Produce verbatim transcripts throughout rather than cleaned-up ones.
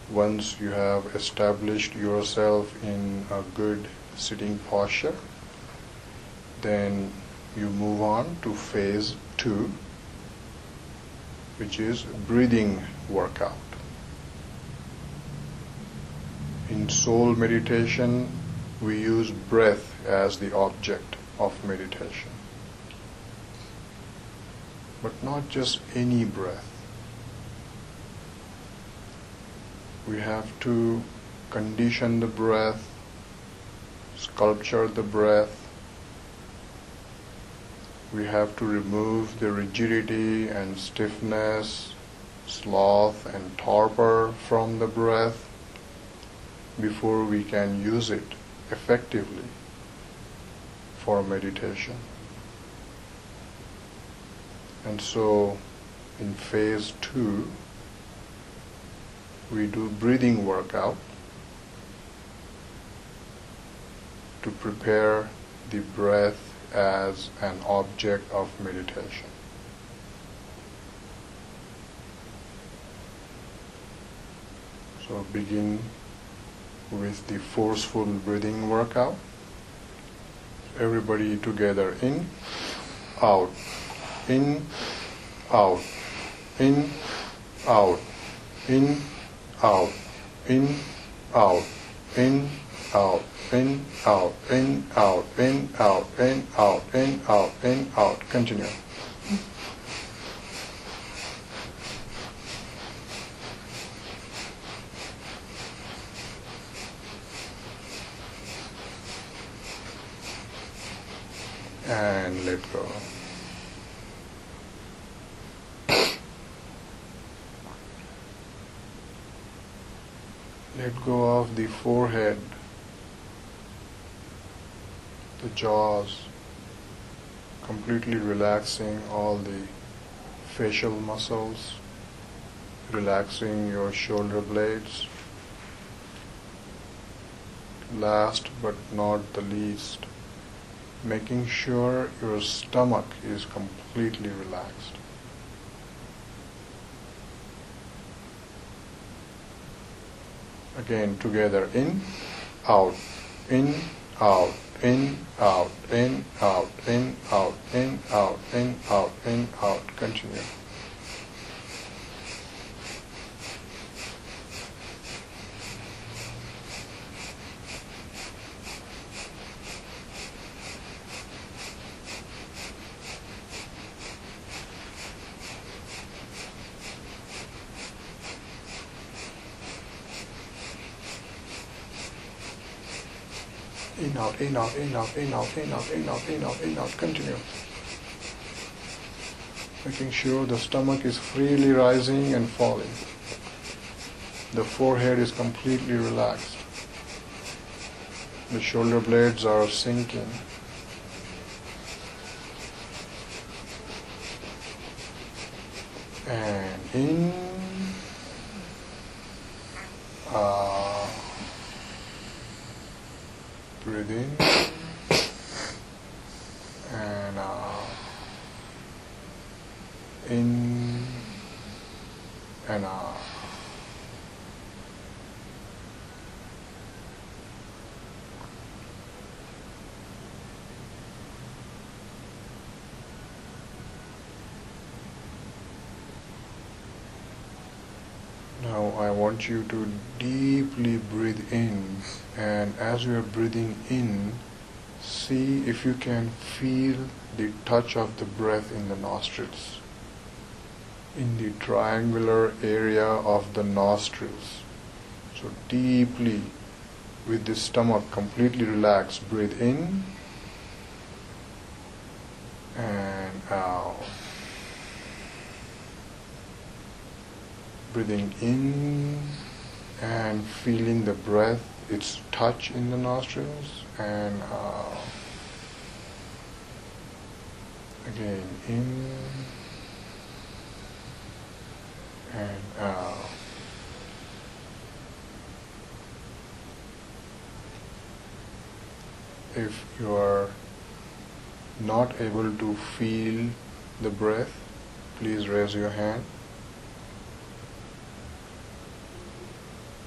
Once you have established yourself in a good sitting posture, then you move on to phase two, which is breathing workout. In soul meditation, we use breath as the object of meditation. But not just any breath. We have to condition the breath, sculpture the breath. We have to remove the rigidity and stiffness, sloth and torpor from the breath before we can use it effectively for meditation. And so in phase two, we do breathing workout to prepare the breath as an object of meditation. So begin with the forceful breathing workout. Everybody together, in, out, in, out, in, out, in, out, in, out, in, out, in, out, in, out, in, out, in, out, in, out, in, out. Continue. And let go. Let go of the forehead, the jaws, completely relaxing all the facial muscles, relaxing your shoulder blades. Last but not the least, making sure your stomach is completely relaxed. Again, together, in, out, in, out, in, out, in, out, in, out, in, out, in, out, in, out. Continue. In, out, in, out, in, out, in, out, in, out, in, out, in, out, in, out. Continue. Making sure the stomach is freely rising and falling. The forehead is completely relaxed. The shoulder blades are sinking. And in, out. Breathe in and out. In and out. Now I want you to deeply breathe in, and as you are breathing in, see if you can feel the touch of the breath in the nostrils, in the triangular area of the nostrils. So deeply, with the stomach completely relaxed, breathe in and out. Breathing in and feeling the breath, its touch in the nostrils, and out. Again, in and out. If you are not able to feel the breath, please raise your hand.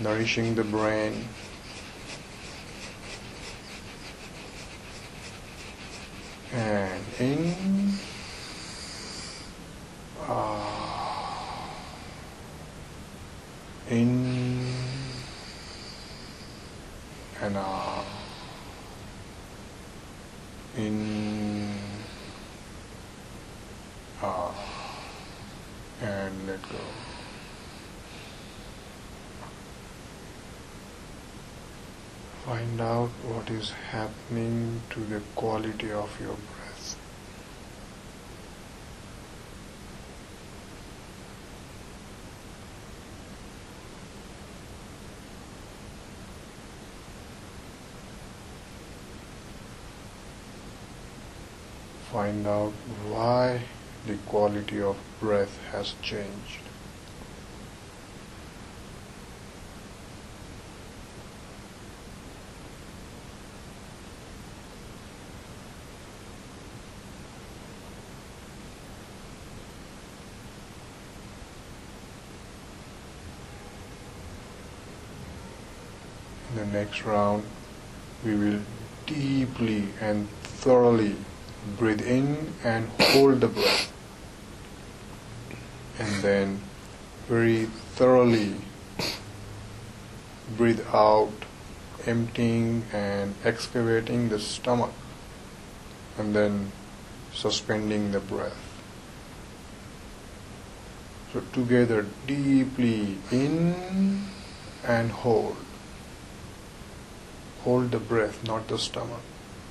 nourishing the brain, and in, uh, in and out, in, out, and let go. Find out what is happening to the quality of your breath. Find out why the quality of breath has changed. In the next round, we will deeply and thoroughly breathe in and hold the breath, and then very thoroughly breathe out, emptying and excavating the stomach, and then suspending the breath. So together, deeply in and hold. Hold the breath, not the stomach.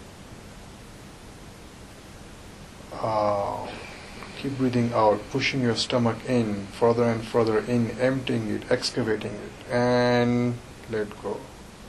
Uh, keep breathing out, pushing your stomach in, further and further in, emptying it, excavating it, and let go.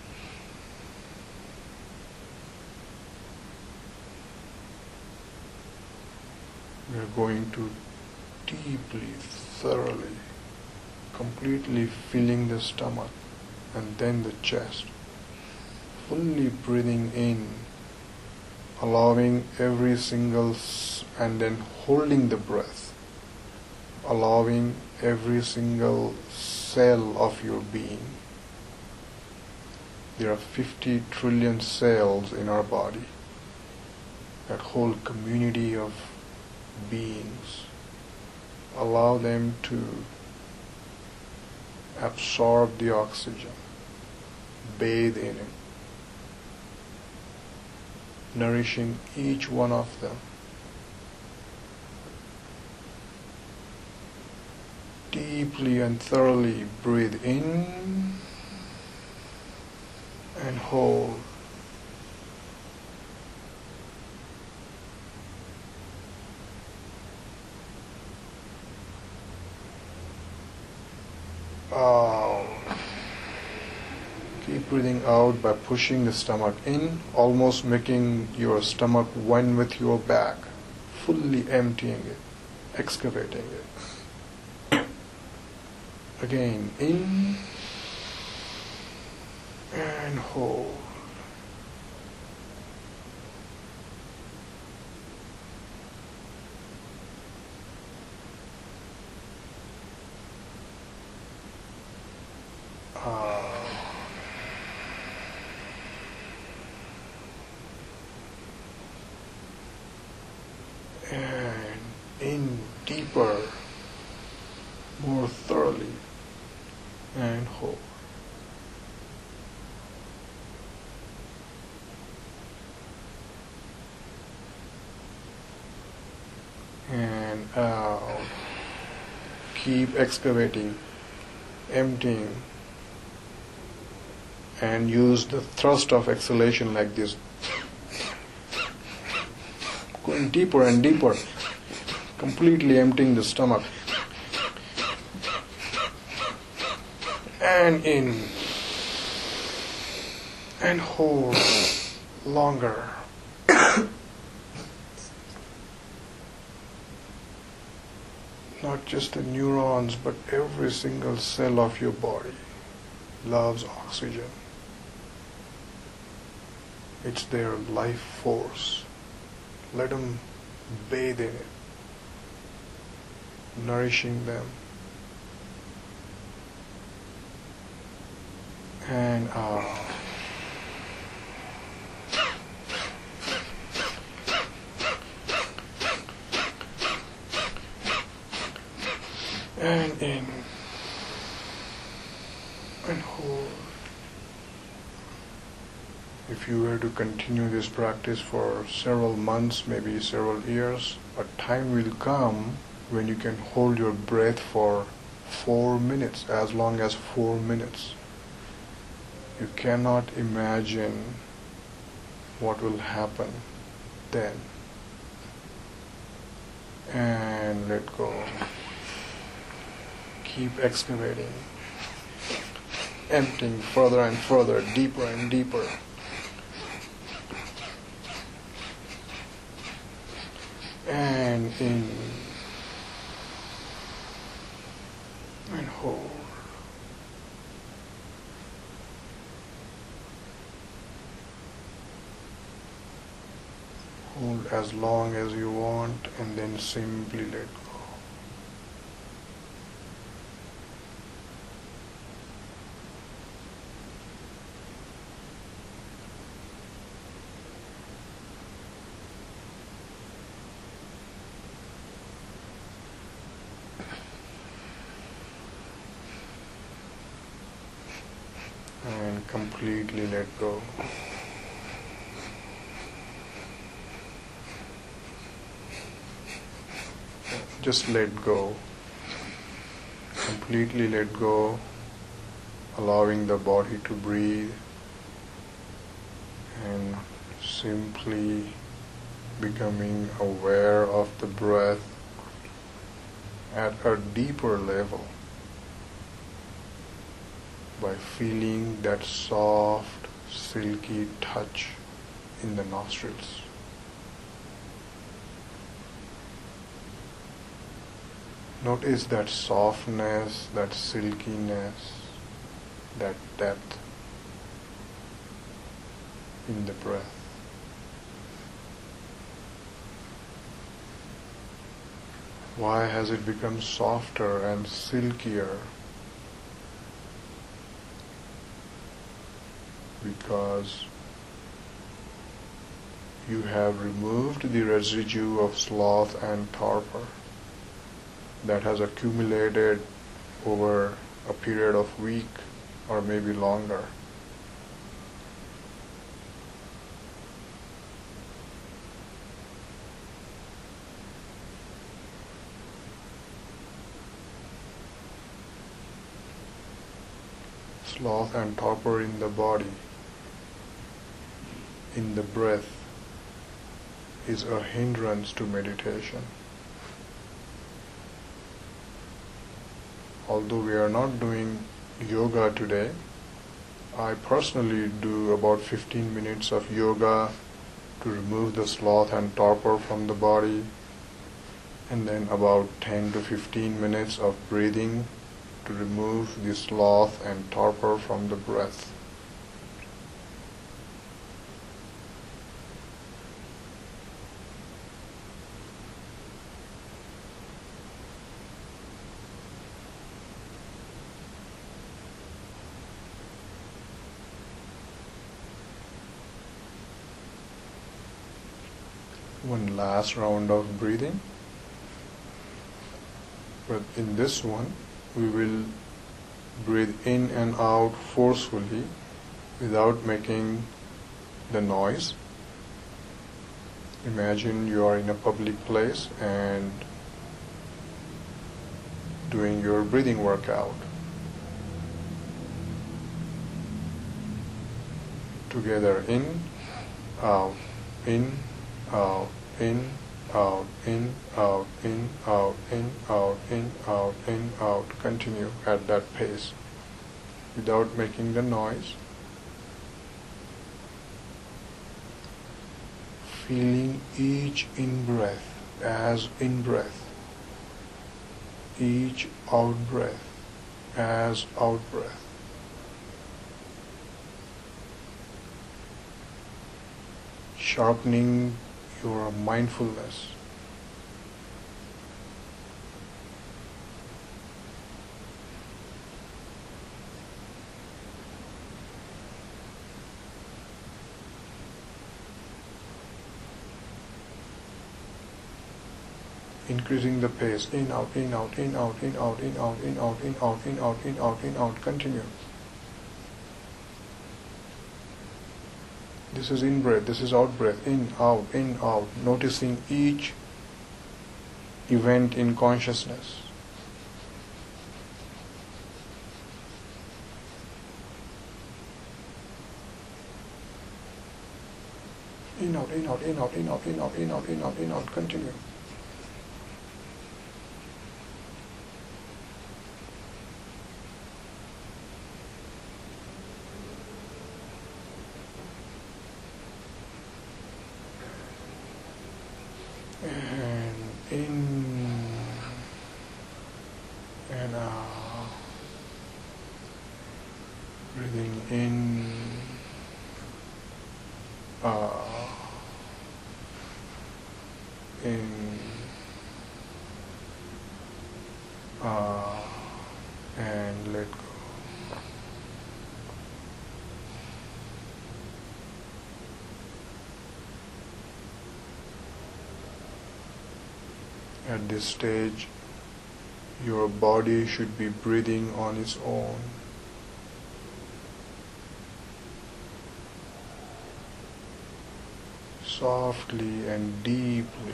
We are going to deeply, thoroughly, completely filling the stomach and then the chest. Fully breathing in, allowing every single s- and then holding the breath, allowing every single cell of your being. There are fifty trillion cells in our body, that whole community of beings. Allow them to absorb the oxygen, bathe in it, nourishing each one of them. Deeply and thoroughly breathe in and hold. Out. Keep breathing out by pushing the stomach in, almost making your stomach one with your back, fully emptying it, excavating it. Again, in and hold. Uh, and in deeper, more thoroughly, and hold. And out. Keep excavating, emptying, and use the thrust of exhalation like this. Going deeper and deeper, completely emptying the stomach. And in. And hold longer. Not just the neurons, but every single cell of your body loves oxygen. It's their life force. Let them bathe in it, nourishing them. and out. And in and hold. If you were to continue this practice for several months, maybe several years, a time will come when you can hold your breath for four minutes, as long as four minutes. You cannot imagine what will happen then. And let go. Keep excavating, emptying further and further, deeper and deeper. And in and hold. Hold as long as you want and then simply let go. And completely let go. Just let go. Completely let go, allowing the body to breathe and simply becoming aware of the breath at a deeper level, by feeling that soft, silky touch in the nostrils. Notice that softness, that silkiness, that depth in the breath. Why has it become softer and silkier? Because you have removed the residue of sloth and torpor that has accumulated over a period of week or maybe longer. Sloth and torpor in the body, in the breath, is a hindrance to meditation. Although we are not doing yoga today, I personally do about fifteen minutes of yoga to remove the sloth and torpor from the body, and then about ten to fifteen minutes of breathing to remove the sloth and torpor from the breath. One last round of breathing, but in this one we will breathe in and out forcefully without making the noise. Imagine you are in a public place and doing your breathing workout. Together, in, out, in, out, in, out, in, out, in, out, in, out, in, out, in, out. Continue at that pace without making the noise. Feeling each in-breath as in-breath, each out-breath as out-breath. Sharpening your mindfulness. increasing the pace. In, out, in, out, in, out, in, out, in, out, in, out, in, out, in, out, in, out, in, out. Continue. This is in breath, this is out breath. In, out, in, out. Noticing each event in consciousness. In, out, in, out, in, out, in, out, in, out, in, out, in, out, in, out. Continue. And in and out. Breathing in, out, in, out, and let go. At this stage, your body should be breathing on its own. Softly and deeply.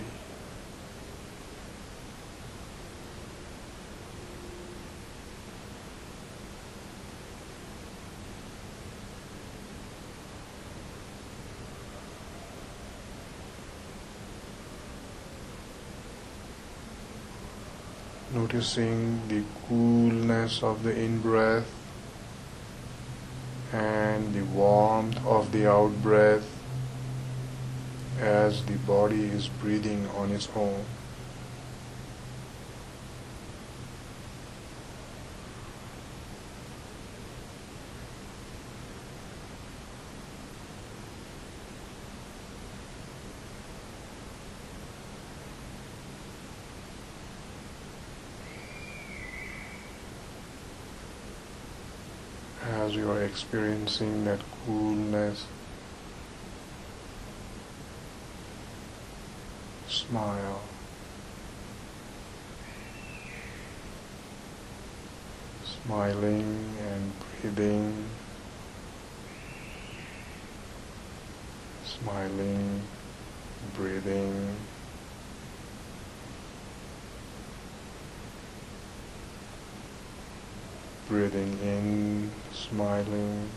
Noticing the coolness of the in-breath and the warmth of the out-breath as the body is breathing on its own. As you are experiencing that coolness, smile. Smiling and breathing. Smiling, breathing. Breathing in, smiling.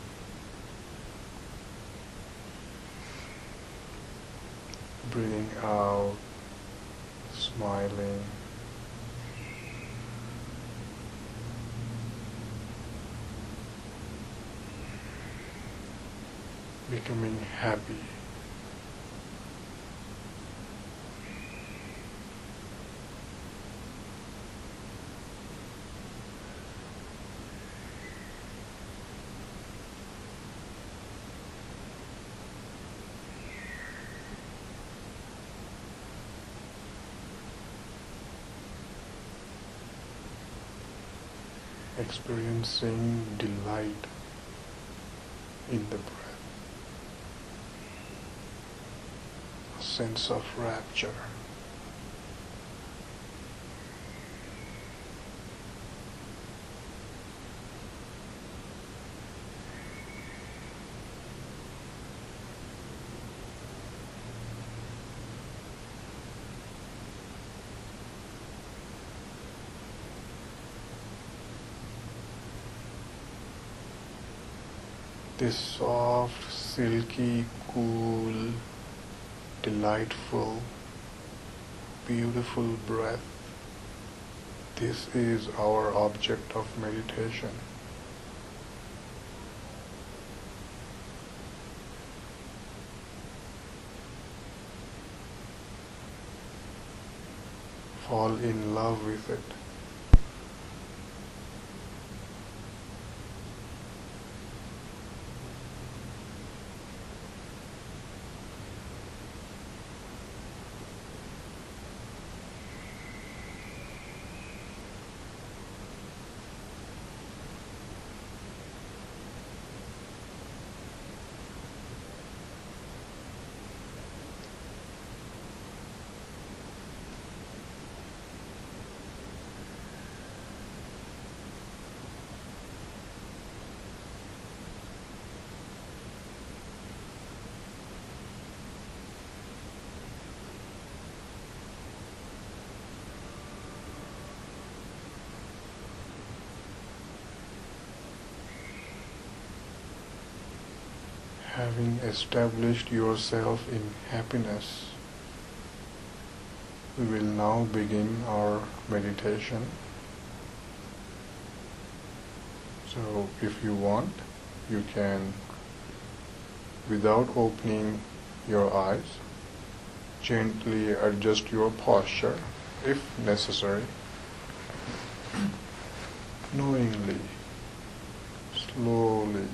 Breathing out, smiling. Becoming happy. Experiencing delight in the breath, a sense of rapture. This soft, silky, cool, delightful, beautiful breath, this is our object of meditation. Fall in love with it. Having established yourself in happiness, we will now begin our meditation. So if you want, you can, without opening your eyes, gently adjust your posture if necessary, knowingly, slowly.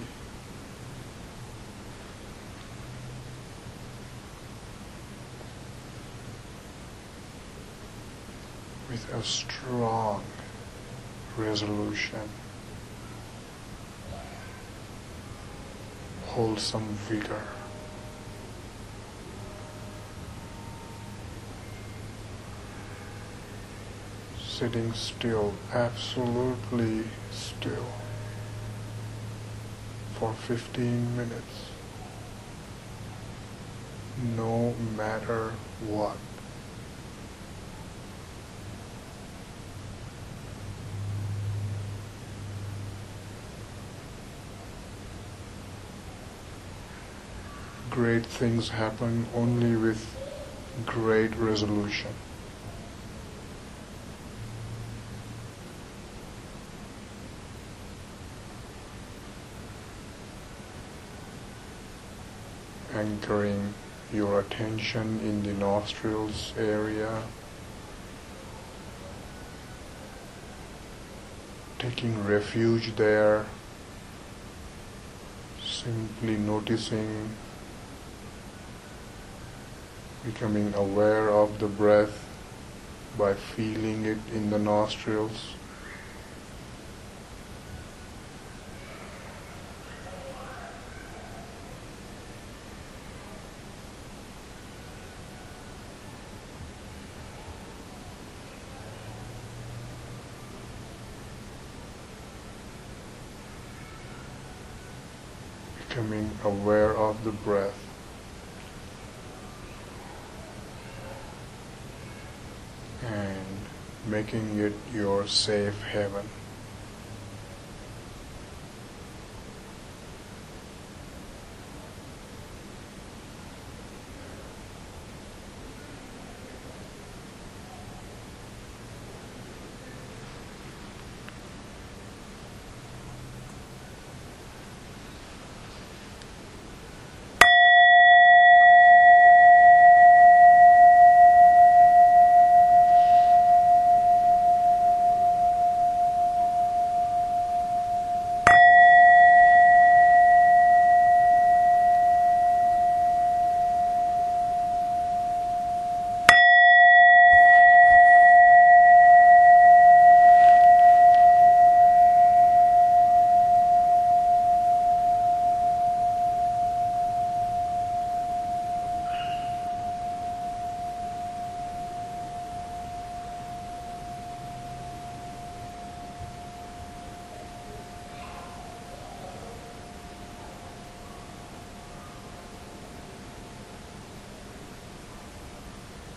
With a strong resolution, wholesome vigor. Sitting still, absolutely still, for fifteen minutes, no matter what. Great things happen only with great resolution. Anchoring your attention in the nostrils area, taking refuge there, simply noticing, becoming aware of the breath by feeling it in the nostrils. Becoming aware of the breath. And making it your safe haven.